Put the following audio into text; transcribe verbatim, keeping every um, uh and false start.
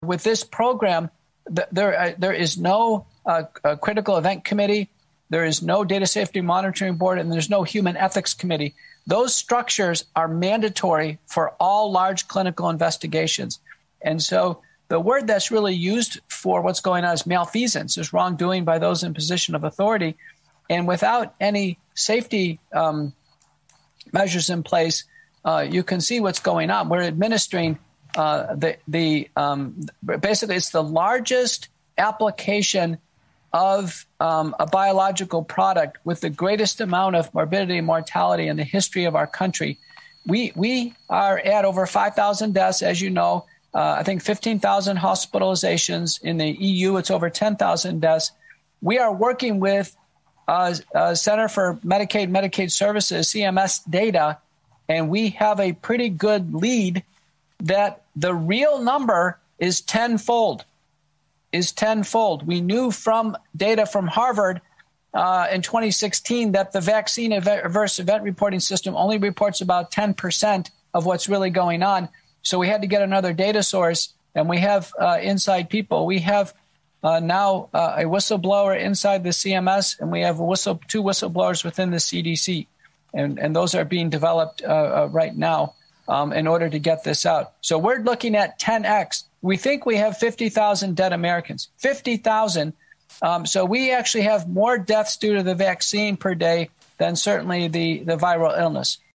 with this program, th- there uh, there is no uh, uh, critical event committee, there is no data safety monitoring board, and there's no human ethics committee. Those structures are mandatory for all large clinical investigations. And so the word that's really used for what's going on is malfeasance, is wrongdoing by those in position of authority. And without any safety um, measures in place, uh, you can see what's going on. We're administering uh, the, the um, basically it's the largest application of um, a biological product with the greatest amount of morbidity and mortality in the history of our country. We we are at over five thousand deaths, as you know. Uh, I think fifteen thousand hospitalizations. In the E U, it's over ten thousand deaths. We are working with uh, uh, Center for Medicaid Medicaid Services, C M S data, and we have a pretty good lead that the real number is tenfold. is tenfold. We knew from data from Harvard uh, in twenty sixteen that the vaccine adverse event reporting system only reports about ten percent of what's really going on. So we had to get another data source, and we have uh, inside people. We have uh, now uh, a whistleblower inside the C M S, and we have a whistle, two whistleblowers within the C D C, and, and those are being developed uh, uh, right now um, in order to get this out. So we're looking at ten X. We think we have fifty thousand dead Americans, fifty thousand. Um, so we actually have more deaths due to the vaccine per day than certainly the, the viral illness.